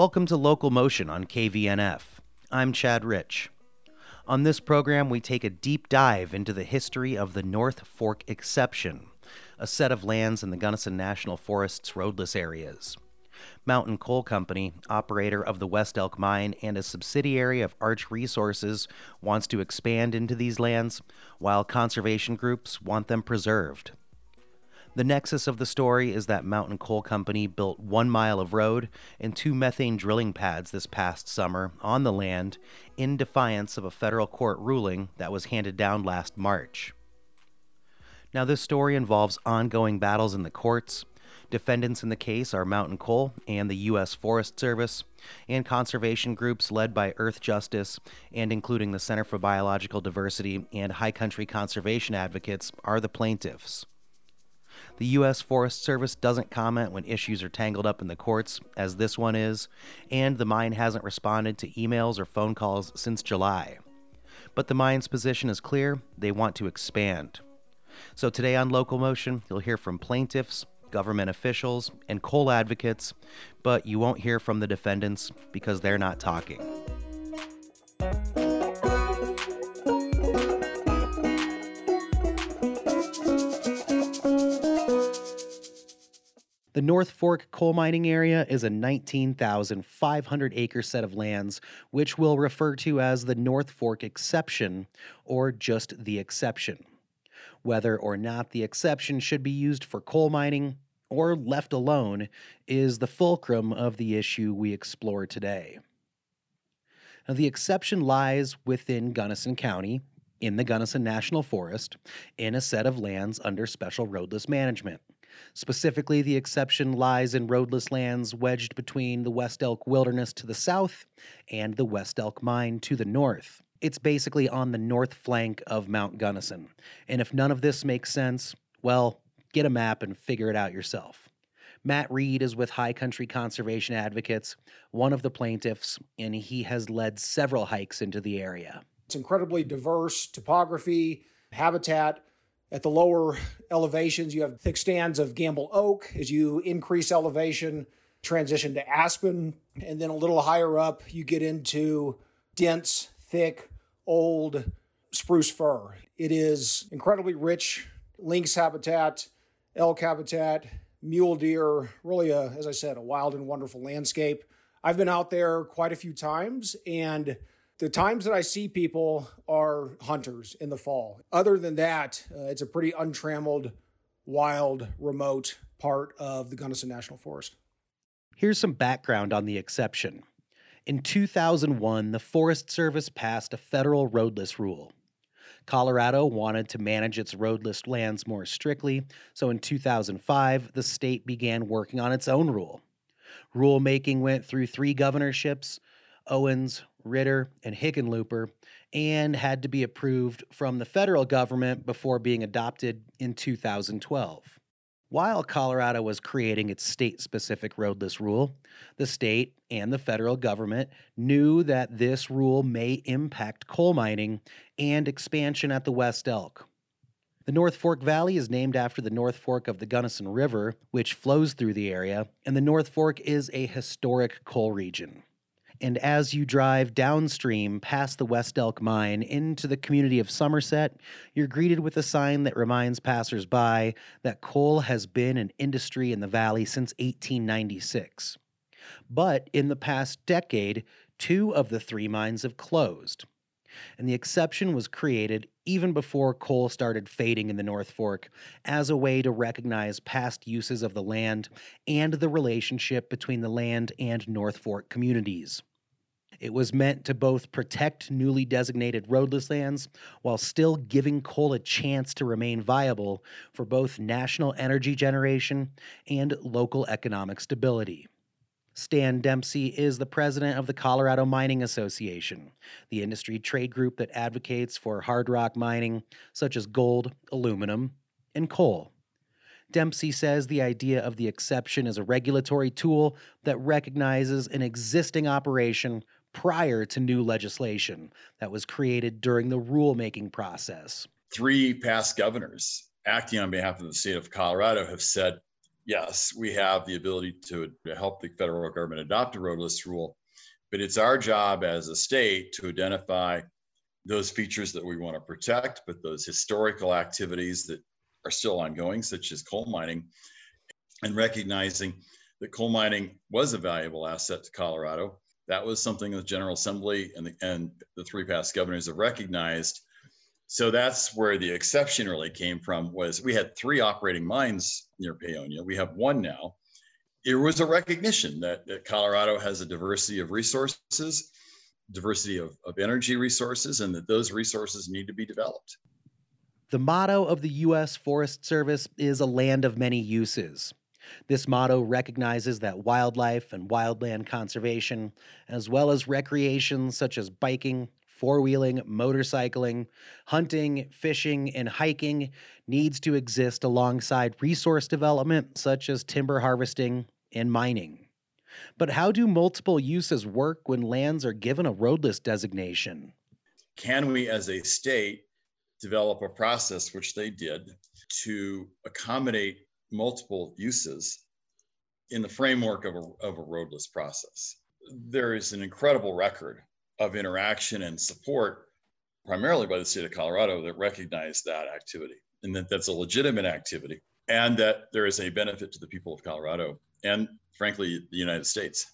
Welcome to Local Motion on KVNF. I'm Chad Rich. On this program, we take a deep dive into the history of the North Fork Exception, a set of lands in the Gunnison National Forest's roadless areas. Mountain Coal Company, operator of the West Elk Mine and a subsidiary of Arch Resources, wants to expand into these lands, while conservation groups want them preserved. The nexus of the story is that Mountain Coal Company built 1 mile of road and 2 methane drilling pads this past summer on the land in defiance of a federal court ruling that was handed down last March. Now, this story involves ongoing battles in the courts. Defendants in the case are Mountain Coal and the U.S. Forest Service, and conservation groups led by Earth Justice and including the Center for Biological Diversity and High Country Conservation Advocates are the plaintiffs. The U.S. Forest Service doesn't comment when issues are tangled up in the courts, as this one is, and the mine hasn't responded to emails or phone calls since July. But the mine's position is clear: they want to expand. So today on Local Motion, you'll hear from plaintiffs, government officials, and coal advocates, but you won't hear from the defendants because they're not talking. The North Fork coal mining area is a 19,500-acre set of lands, which we'll refer to as the North Fork Exception, or just the Exception. Whether or not the exception should be used for coal mining or left alone is the fulcrum of the issue we explore today. Now, the exception lies within Gunnison County, in the Gunnison National Forest, in a set of lands under special roadless management. Specifically, the exception lies in roadless lands wedged between the West Elk Wilderness to the south and the West Elk Mine to the north. It's basically on the north flank of Mount Gunnison. And if none of this makes sense, well, get a map and figure it out yourself. Matt Reed is with High Country Conservation Advocates, one of the plaintiffs, and he has led several hikes into the area. It's incredibly diverse topography, habitat. At the lower elevations, you have thick stands of Gamble oak. As you increase elevation, transition to aspen. And then a little higher up, you get into dense, thick, old spruce fir. It is incredibly rich lynx habitat, elk habitat, mule deer, really, as I said, a wild and wonderful landscape. I've been out there quite a few times, and the times that I see people are hunters in the fall. Other than that, it's a pretty untrammeled, wild, remote part of the Gunnison National Forest. Here's some background on the exception. In 2001, the Forest Service passed a federal roadless rule. Colorado wanted to manage its roadless lands more strictly, so in 2005, the state began working on its own rule. Rulemaking went through 3 governorships, Owens, Ritter, and Hickenlooper, and had to be approved from the federal government before being adopted in 2012. While Colorado was creating its state-specific roadless rule, the state and the federal government knew that this rule may impact coal mining and expansion at the West Elk. The North Fork Valley is named after the North Fork of the Gunnison River, which flows through the area, and the North Fork is a historic coal region. And as you drive downstream past the West Elk Mine into the community of Somerset, you're greeted with a sign that reminds passersby that coal has been an industry in the valley since 1896. But in the past decade, 2 of the 3 mines have closed. And the exception was created even before coal started fading in the North Fork as a way to recognize past uses of the land and the relationship between the land and North Fork communities. It was meant to both protect newly designated roadless lands while still giving coal a chance to remain viable for both national energy generation and local economic stability. Stan Dempsey is the president of the Colorado Mining Association, the industry trade group that advocates for hard rock mining such as gold, aluminum, and coal. Dempsey says the idea of the exception is a regulatory tool that recognizes an existing operation prior to new legislation that was created during the rulemaking process. 3 past governors acting on behalf of the state of Colorado have said yes, we have the ability to help the federal government adopt a roadless rule, but it's our job as a state to identify those features that we want to protect, but those historical activities that are still ongoing, such as coal mining, and recognizing that coal mining was a valuable asset to Colorado. That was something the General Assembly and the three past governors have recognized. So that's where the exception really came from. Was we had 3 operating mines near Paonia. We have 1 now. There was a recognition that Colorado has a diversity of resources, diversity of energy resources, and that those resources need to be developed. The motto of the U.S. Forest Service is a land of many uses. This motto recognizes that wildlife and wildland conservation, as well as recreation such as biking, four-wheeling, motorcycling, hunting, fishing, and hiking, needs to exist alongside resource development such as timber harvesting and mining. But how do multiple uses work when lands are given a roadless designation? Can we, as a state, develop a process, which they did, to accommodate multiple uses in the framework of a roadless process? There is an incredible record of interaction and support, primarily by the state of Colorado, that recognize that activity, and that that's a legitimate activity, and that there is a benefit to the people of Colorado and, frankly, the United States.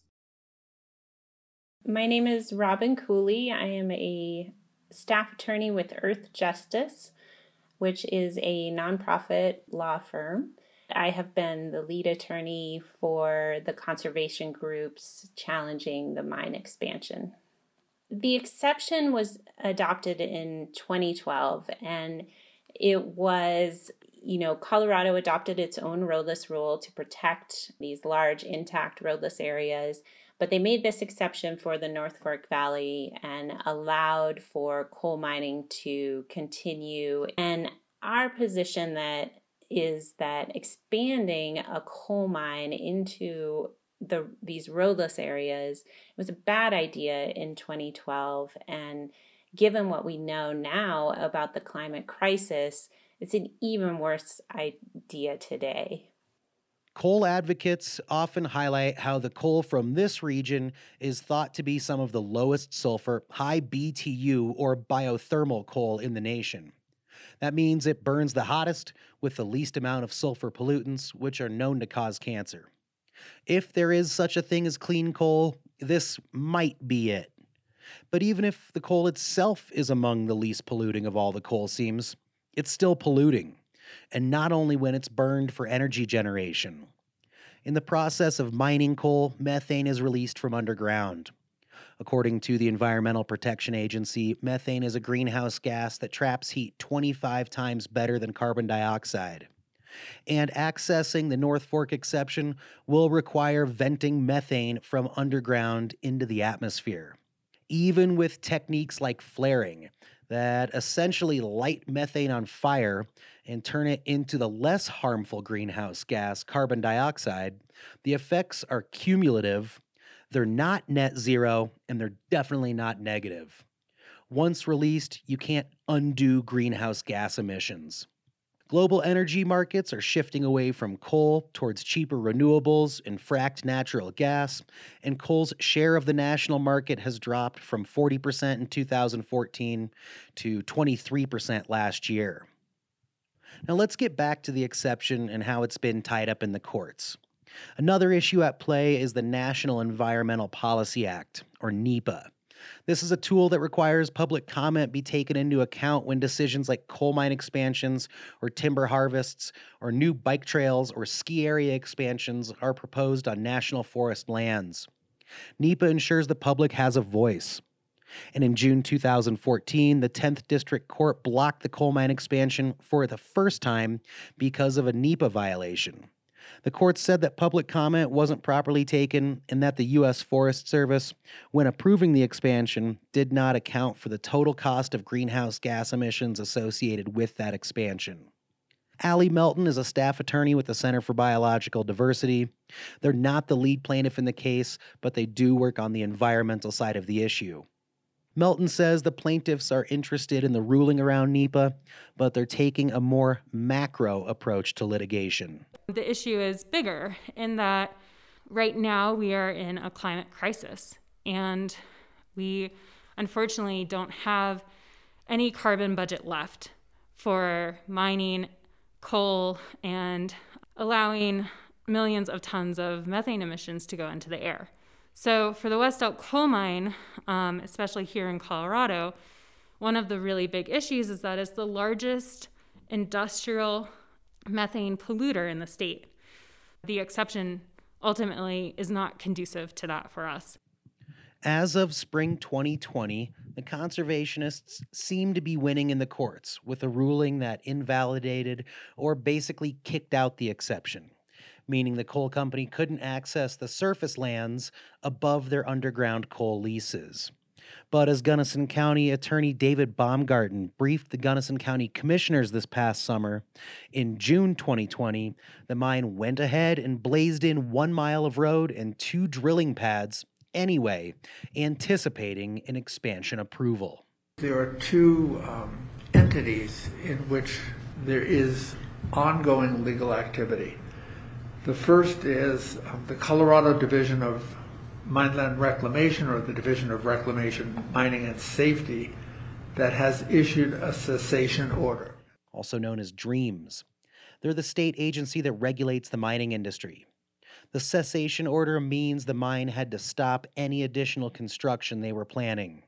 My name is Robin Cooley. I am a staff attorney with Earth Justice, which is a nonprofit law firm. I have been the lead attorney for the conservation groups challenging the mine expansion. The exception was adopted in 2012, and it was, Colorado adopted its own roadless rule to protect these large intact roadless areas, but they made this exception for the North Fork Valley and allowed for coal mining to continue. And our position is that expanding a coal mine into these roadless areas was a bad idea in 2012, and given what we know now about the climate crisis, it's an even worse idea today. Coal advocates often highlight how the coal from this region is thought to be some of the lowest sulfur, high BTU, or biothermal coal in the nation. That means it burns the hottest with the least amount of sulfur pollutants, which are known to cause cancer. If there is such a thing as clean coal, this might be it. But even if the coal itself is among the least polluting of all the coal seams, it's still polluting, and not only when it's burned for energy generation. In the process of mining coal, methane is released from underground. According to the Environmental Protection Agency, methane is a greenhouse gas that traps heat 25 times better than carbon dioxide. And accessing the North Fork exception will require venting methane from underground into the atmosphere. Even with techniques like flaring that essentially light methane on fire and turn it into the less harmful greenhouse gas, carbon dioxide, the effects are cumulative, they're not net zero, and they're definitely not negative. Once released, you can't undo greenhouse gas emissions. Global energy markets are shifting away from coal towards cheaper renewables and fracked natural gas, and coal's share of the national market has dropped from 40% in 2014 to 23% last year. Now let's get back to the exception and how it's been tied up in the courts. Another issue at play is the National Environmental Policy Act, or NEPA. This is a tool that requires public comment be taken into account when decisions like coal mine expansions or timber harvests or new bike trails or ski area expansions are proposed on national forest lands. NEPA ensures the public has a voice. And in June 2014, the 10th District Court blocked the coal mine expansion for the first time because of a NEPA violation. The court said that public comment wasn't properly taken and that the U.S. Forest Service, when approving the expansion, did not account for the total cost of greenhouse gas emissions associated with that expansion. Allie Melton is a staff attorney with the Center for Biological Diversity. They're not the lead plaintiff in the case, but they do work on the environmental side of the issue. Melton says the plaintiffs are interested in the ruling around NEPA, but they're taking a more macro approach to litigation. The issue is bigger in that right now we are in a climate crisis, and we unfortunately don't have any carbon budget left for mining coal and allowing millions of tons of methane emissions to go into the air. So for the West Elk coal mine, especially here in Colorado, one of the really big issues is that it's the largest industrial methane polluter in the state. The exception ultimately is not conducive to that for us. As of spring 2020, the conservationists seem to be winning in the courts with a ruling that invalidated or basically kicked out the exception, meaning the coal company couldn't access the surface lands above their underground coal leases. But as Gunnison County Attorney David Baumgarten briefed the Gunnison County Commissioners this past summer, in June 2020, the mine went ahead and blazed in 1 mile of road and 2 drilling pads anyway, anticipating an expansion approval. There are 2 entities in which there is ongoing legal activity. The first is the Colorado Division of Mineland Reclamation, or the Division of Reclamation, Mining and Safety, that has issued a cessation order. Also known as DREAMS. They're the state agency that regulates the mining industry. The cessation order means the mine had to stop any additional construction they were planning.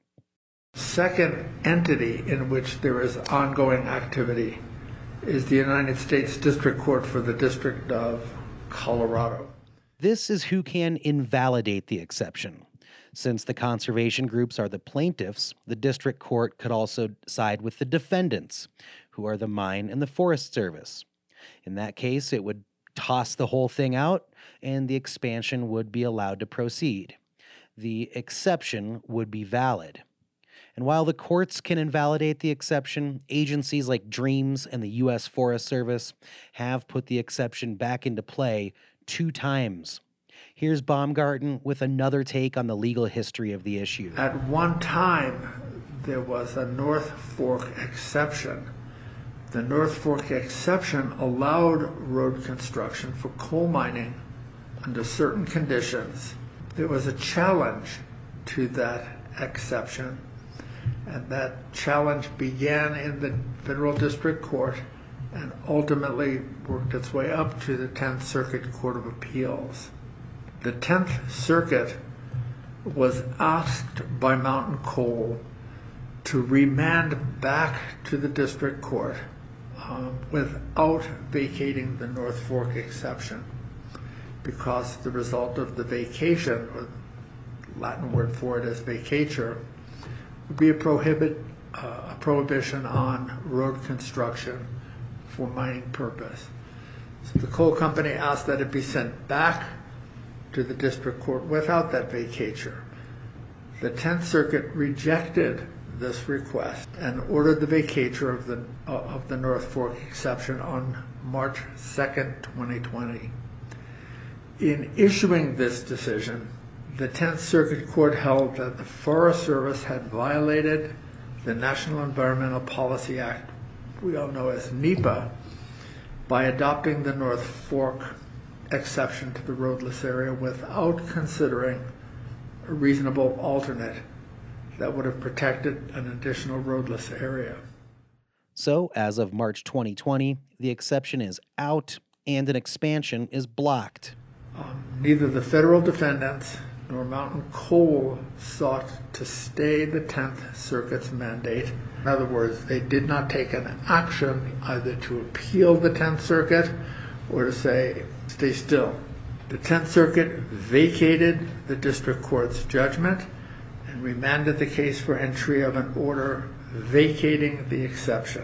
Second entity in which there is ongoing activity is the United States District Court for the District of Colorado. This is who can invalidate the exception. Since the conservation groups are the plaintiffs, the district court could also side with the defendants, who are the mine and the Forest Service. In that case, it would toss the whole thing out, and the expansion would be allowed to proceed. The exception would be valid. And while the courts can invalidate the exception, agencies like DREAMS and the U.S. Forest Service have put the exception back into play 2 times. Here's Baumgarten with another take on the legal history of the issue. At one time, there was a North Fork exception. The North Fork exception allowed road construction for coal mining under certain conditions. There was a challenge to that exception, and that challenge began in the Federal District Court and ultimately worked its way up to the 10th Circuit Court of Appeals. The 10th Circuit was asked by Mountain Coal to remand back to the District Court without vacating the North Fork exception, because the result of the vacation, or Latin word for it is vacatur, would be a prohibition on road construction for mining purpose. So the coal company asked that it be sent back to the district court without that vacatur. The 10th Circuit rejected this request and ordered the vacatur of the North Fork exception on March 2nd, 2020. In issuing this decision, the 10th Circuit Court held that the Forest Service had violated the National Environmental Policy Act, we all know as NEPA, by adopting the North Fork exception to the roadless area without considering a reasonable alternate that would have protected an additional roadless area. So, as of March 2020, the exception is out and an expansion is blocked. Neither the federal defendants nor Mountain Coal sought to stay the 10th Circuit's mandate. In other words, they did not take an action either to appeal the 10th Circuit or to say, stay still. The 10th Circuit vacated the district court's judgment and remanded the case for entry of an order vacating the exception.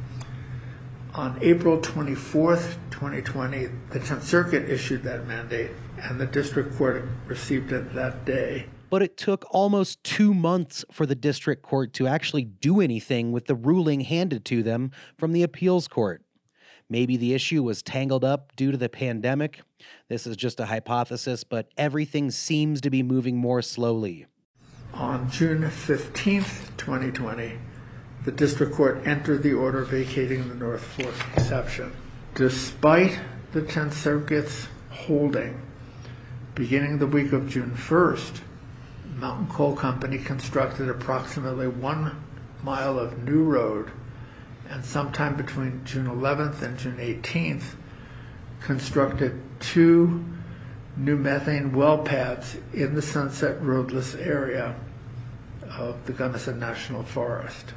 On April 24th, 2020, the 10th Circuit issued that mandate, and the district court received it that day. But it took almost 2 months for the district court to actually do anything with the ruling handed to them from the appeals court. Maybe the issue was tangled up due to the pandemic. This is just a hypothesis, but everything seems to be moving more slowly. On June 15th, 2020, the district court entered the order vacating the North Fork exception. Despite the 10th Circuit's holding, beginning the week of June 1st, Mountain Coal Company constructed approximately 1 mile of new road, and sometime between June 11th and June 18th, constructed 2 new methane well pads in the Sunset Roadless area of the Gunnison National Forest.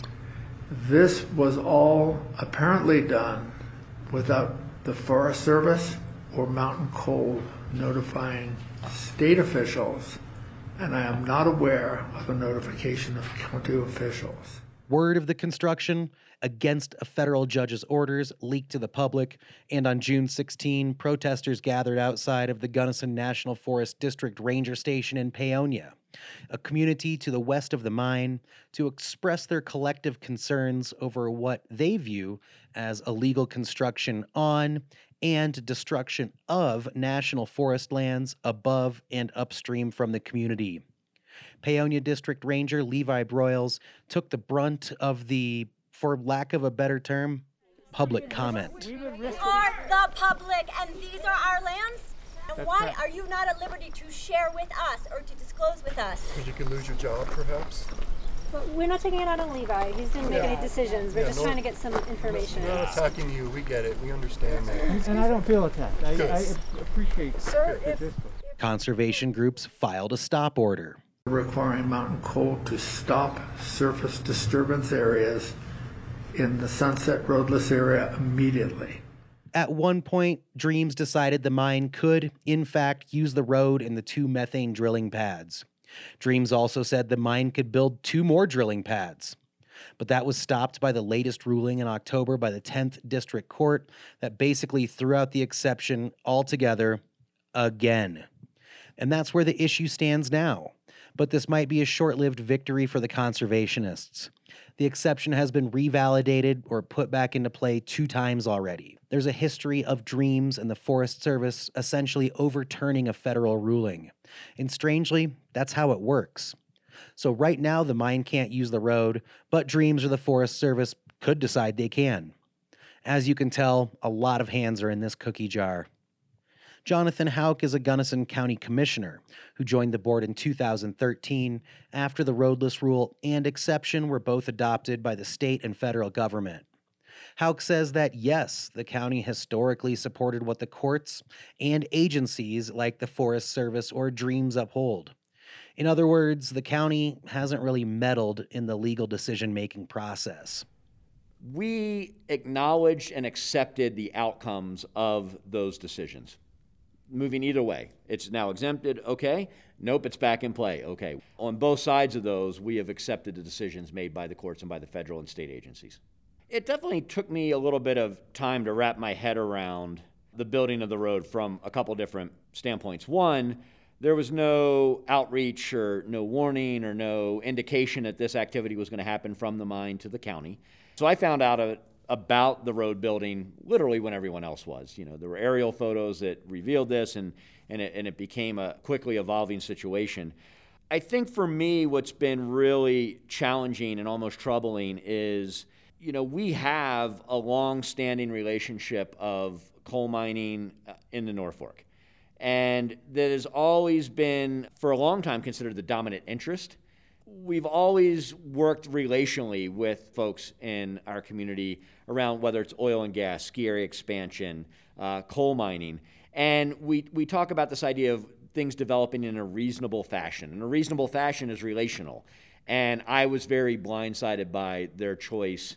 This was all apparently done without the Forest Service or Mountain Coal notifying state officials, and I am not aware of a notification of county officials. Word of the construction, against a federal judge's orders, leaked to the public, and on June 16, protesters gathered outside of the Gunnison National Forest District Ranger Station in Paonia, a community to the west of the mine, to express their collective concerns over what they view as illegal construction on and destruction of national forest lands above and upstream from the community. Paonia District Ranger Levi Broyles took the brunt of the, for lack of a better term, public comment. We are the public, and these are our lands. And why are you not at liberty to share with us or to disclose with us? Because you could lose your job, perhaps. But we're not taking it out on Levi. He's didn't make any decisions. We're just trying to get some information. We're not attacking you. We get it. We understand that. And I don't feel attacked. I appreciate Sir, this. Conservation groups filed a stop order, Requiring Mountain Coal to stop surface disturbance areas in the Sunset Roadless area immediately. At one point, Dreams decided the mine could, in fact, use the road and the 2 methane drilling pads. Dreams also said the mine could build 2 more drilling pads. But that was stopped by the latest ruling in October by the 10th District Court that basically threw out the exception altogether again. And that's where the issue stands now. But this might be a short-lived victory for the conservationists. The exception has been revalidated or put back into play 2 times already. There's a history of Dreams and the Forest Service essentially overturning a federal ruling. And strangely, that's how it works. So right now, the mine can't use the road, but Dreams or the Forest Service could decide they can. As you can tell, a lot of hands are in this cookie jar. Jonathan Houck is a Gunnison County Commissioner who joined the board in 2013 after the roadless rule and exception were both adopted by the state and federal government. Houck says that yes, the county historically supported what the courts and agencies like the Forest Service or Dreams uphold. In other words, the county hasn't really meddled in the legal decision-making process. We acknowledged and accepted the outcomes of those decisions. Moving either way. It's now exempted, okay. Nope, it's back in play, okay. On both sides of those, we have accepted the decisions made by the courts and by the federal and state agencies. It definitely took me a little bit of time to wrap my head around the building of the road from a couple different standpoints. One, there was no outreach or no warning or no indication that this activity was going to happen from the mine to the county. So I found out about the road building literally when everyone else was. You know, there were aerial photos that revealed this, and it became a quickly evolving situation. I think for me, what's been really challenging and almost troubling is, you know, we have a long-standing relationship of coal mining in the North Fork, and that has always been, for a long time, considered the dominant interest. We've always worked relationally with folks in our community around whether it's oil and gas, ski area expansion, coal mining. And we talk about this idea of things developing in a reasonable fashion. And a reasonable fashion is relational. And I was very blindsided by their choice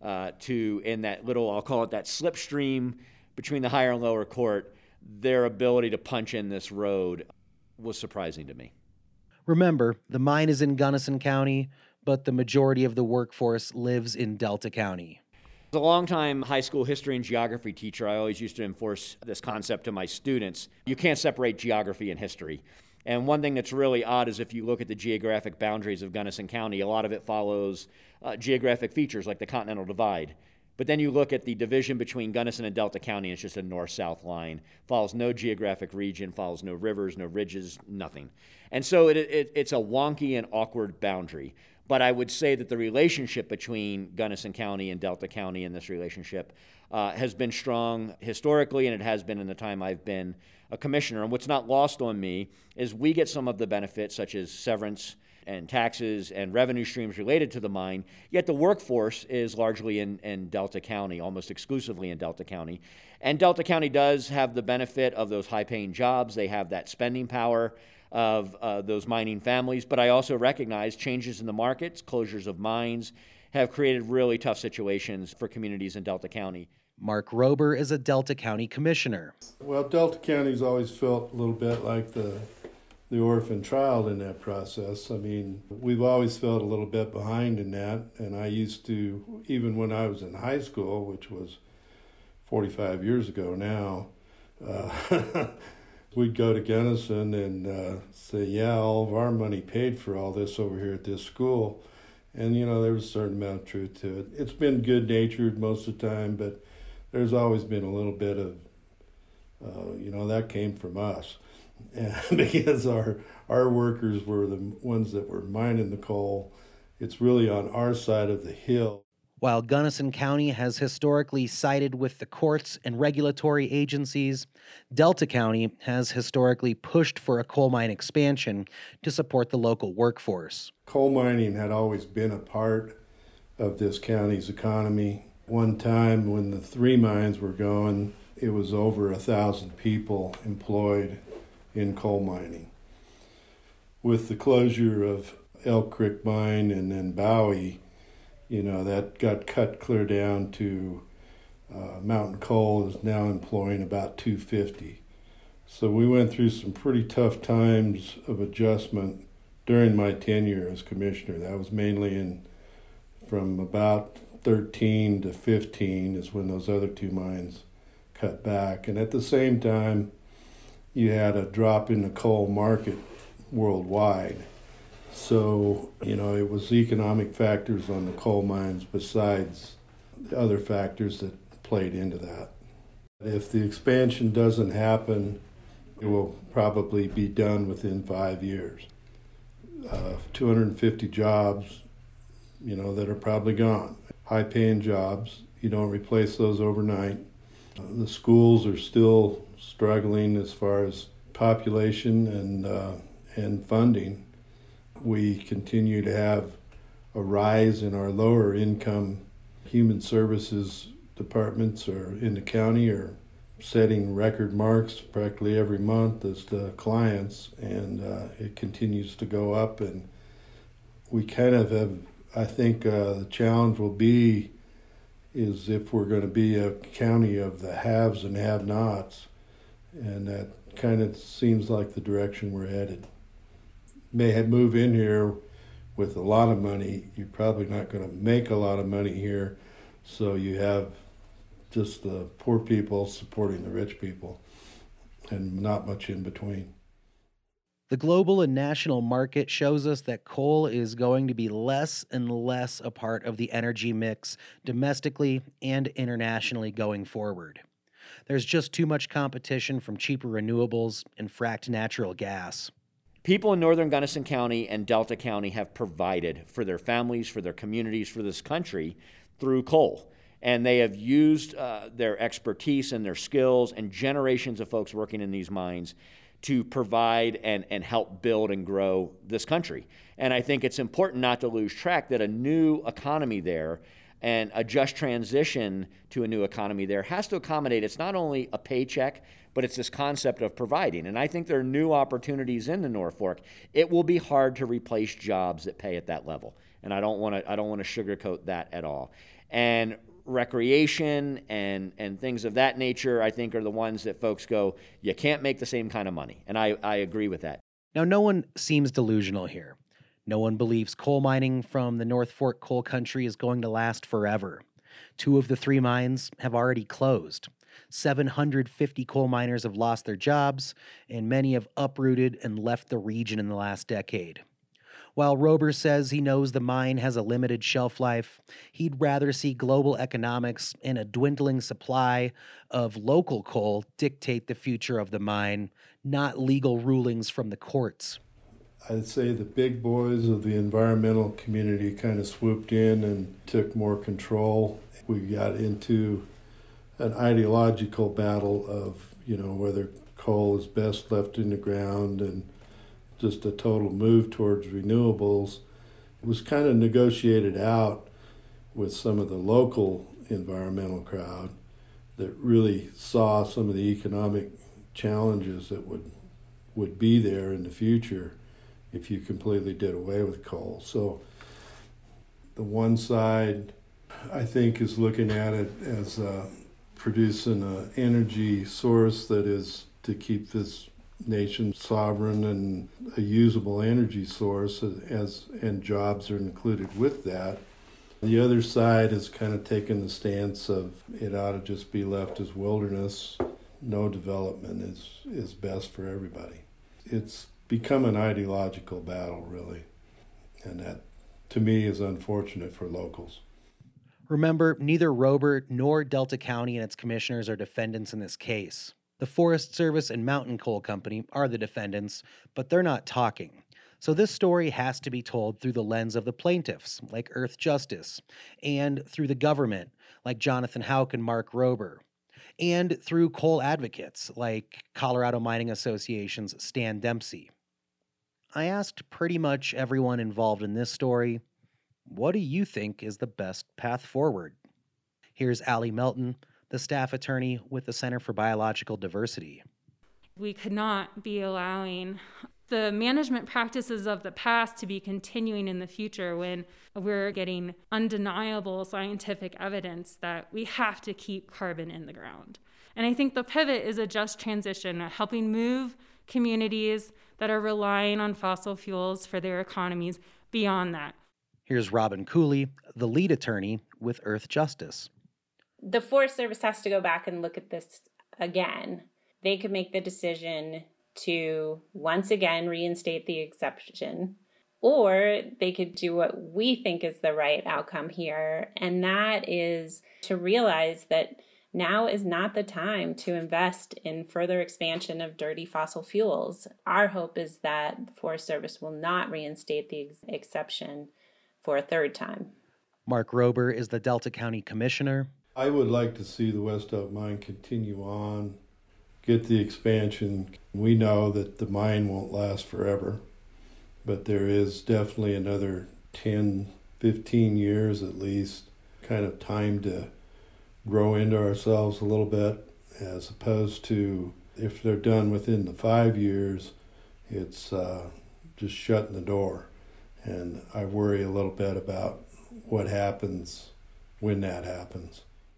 in that little, I'll call it that slipstream between the higher and lower court, their ability to punch in this road was surprising to me. Remember, the mine is in Gunnison County, but the majority of the workforce lives in Delta County. As a longtime high school history and geography teacher, I always used to enforce this concept to my students. You can't separate geography and history. And one thing that's really odd is if you look at the geographic boundaries of Gunnison County, a lot of it follows geographic features like the Continental Divide. But then you look at the division between Gunnison and Delta County, and it's just a north-south line. Follows no geographic region, follows no rivers, no ridges, nothing. And so it's a wonky and awkward boundary. But I would say that the relationship between Gunnison County and Delta County in this relationship has been strong historically, and it has been in the time I've been a commissioner. And what's not lost on me is we get some of the benefits, such as severance and taxes and revenue streams related to the mine, yet the workforce is largely in Delta County, almost exclusively in Delta County. And Delta County does have the benefit of those high-paying jobs. They have that spending power of those mining families. But I also recognize changes in the markets, closures of mines, have created really tough situations for communities in Delta County. Mark Rober is a Delta County commissioner. Well, Delta County's always felt a little bit like the orphan child in that process. I mean, we've always felt a little bit behind in that, and I used to, even when I was in high school, which was 45 years ago now, we'd go to Gunnison and say, yeah, all of our money paid for all this over here at this school. And, you know, there was a certain amount of truth to it. It's been good-natured most of the time, but there's always been a little bit of, that came from us. And because our workers were the ones that were mining the coal, it's really on our side of the hill. While Gunnison County has historically sided with the courts and regulatory agencies, Delta County has historically pushed for a coal mine expansion to support the local workforce. Coal mining had always been a part of this county's economy. One time when the 3 mines were going, it was over 1,000 people employed in coal mining. With the closure of Elk Creek Mine and then Bowie, that got cut clear down to Mountain Coal is now employing about 250. So we went through some pretty tough times of adjustment during my tenure as commissioner. That was mainly from about 13 to 15 is when those other 2 mines cut back. And at the same time, you had a drop in the coal market worldwide. So, it was economic factors on the coal mines besides the other factors that played into that. If the expansion doesn't happen, it will probably be done within 5 years. 250 jobs, that are probably gone. High-paying jobs, you don't replace those overnight. The schools are still struggling as far as population and funding. We continue to have a rise in our lower income human services departments in the county are setting record marks practically every month as the clients, and it continues to go up. And we kind of have, I think the challenge will be is if we're going to be a county of the haves and have-nots, and that kind of seems like the direction we're headed. Move in here with a lot of money. You're probably not going to make a lot of money here, so you have just the poor people supporting the rich people and not much in between. The global and national market shows us that coal is going to be less and less a part of the energy mix domestically and internationally going forward. There's just too much competition from cheaper renewables and fracked natural gas. People in northern Gunnison County and Delta County have provided for their families, for their communities, for this country through coal. And they have used their expertise and their skills and generations of folks working in these mines to provide and help build and grow this country. And I think it's important not to lose track that a new economy there and a just transition to a new economy there has to accommodate, it's not only a paycheck, but it's this concept of providing. And I think there are new opportunities in the North Fork. It will be hard to replace jobs that pay at that level. And I don't want to sugarcoat that at all. And recreation and things of that nature, I think, are the ones that folks go, you can't make the same kind of money. And I agree with that. Now, no one seems delusional here. No one believes coal mining from the North Fork coal country is going to last forever. 2 of the 3 mines have already closed. 750 coal miners have lost their jobs, and many have uprooted and left the region in the last decade. While Rober says he knows the mine has a limited shelf life, he'd rather see global economics and a dwindling supply of local coal dictate the future of the mine, not legal rulings from the courts. I'd say the big boys of the environmental community kind of swooped in and took more control. We got into an ideological battle of, whether coal is best left in the ground and just a total move towards renewables. It was kind of negotiated out with some of the local environmental crowd that really saw some of the economic challenges that would be there in the future if you completely did away with coal. So the one side, I think, is looking at it as producing an energy source that is to keep this nation sovereign and a usable energy source, and jobs are included with that. The other side is kind of taking the stance of it ought to just be left as wilderness. No development is best for everybody. It's become an ideological battle, really, and that, to me, is unfortunate for locals. Remember, neither Rober nor Delta County and its commissioners are defendants in this case. The Forest Service and Mountain Coal Company are the defendants, but they're not talking. So this story has to be told through the lens of the plaintiffs, like Earth Justice, and through the government, like Jonathan Houck and Mark Rober, and through coal advocates, like Colorado Mining Association's Stan Dempsey. I asked pretty much everyone involved in this story, what do you think is the best path forward? Here's Allie Melton, the staff attorney with the Center for Biological Diversity. We could not be allowing the management practices of the past to be continuing in the future when we're getting undeniable scientific evidence that we have to keep carbon in the ground. And I think the pivot is a just transition, helping move communities that are relying on fossil fuels for their economies beyond that. Here's Robin Cooley, the lead attorney with Earth Justice. The Forest Service has to go back and look at this again. They could make the decision to once again reinstate the exception, or they could do what we think is the right outcome here, and that is to realize that now is not the time to invest in further expansion of dirty fossil fuels. Our hope is that the Forest Service will not reinstate the exception for a third time. Mark Rober is the Delta County Commissioner. I would like to see the West Elk mine continue on, get the expansion. We know that the mine won't last forever, but there is definitely another 10, 15 years at least, kind of time to grow into ourselves a little bit, as opposed to if they're done within the 5 years, it's just shutting the door. And I worry a little bit about what happens when that happens.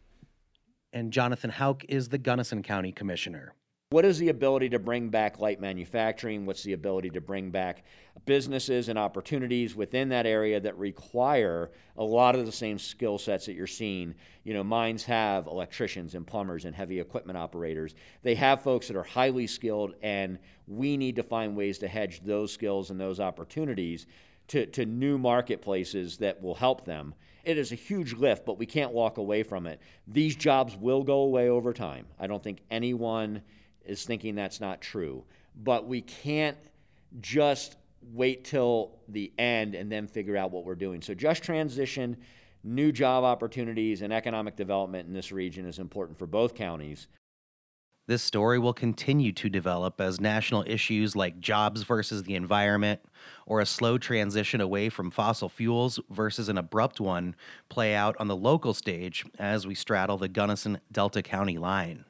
And Jonathan Houck is the Gunnison County Commissioner. What is the ability to bring back light manufacturing? What's the ability to bring back businesses and opportunities within that area that require a lot of the same skill sets that you're seeing? Mines have electricians and plumbers and heavy equipment operators. They have folks that are highly skilled, and we need to find ways to hedge those skills and those opportunities to new marketplaces that will help them. It is a huge lift, but we can't walk away from it. These jobs will go away over time. I don't think anyone is thinking that's not true. But we can't just wait till the end and then figure out what we're doing. So just transition, new job opportunities, and economic development in this region is important for both counties. This story will continue to develop as national issues like jobs versus the environment, or a slow transition away from fossil fuels versus an abrupt one, play out on the local stage as we straddle the Gunnison-Delta County line.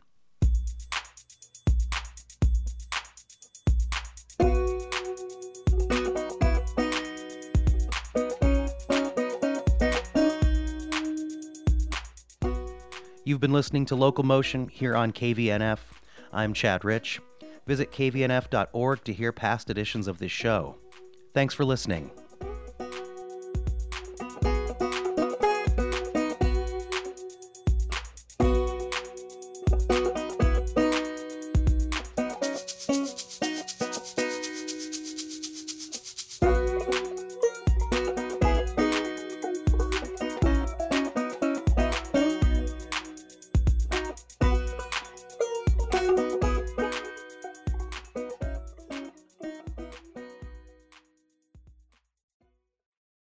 You've been listening to Local Motion here on KVNF. I'm Chad Rich. Visit kvnf.org to hear past editions of this show. Thanks for listening.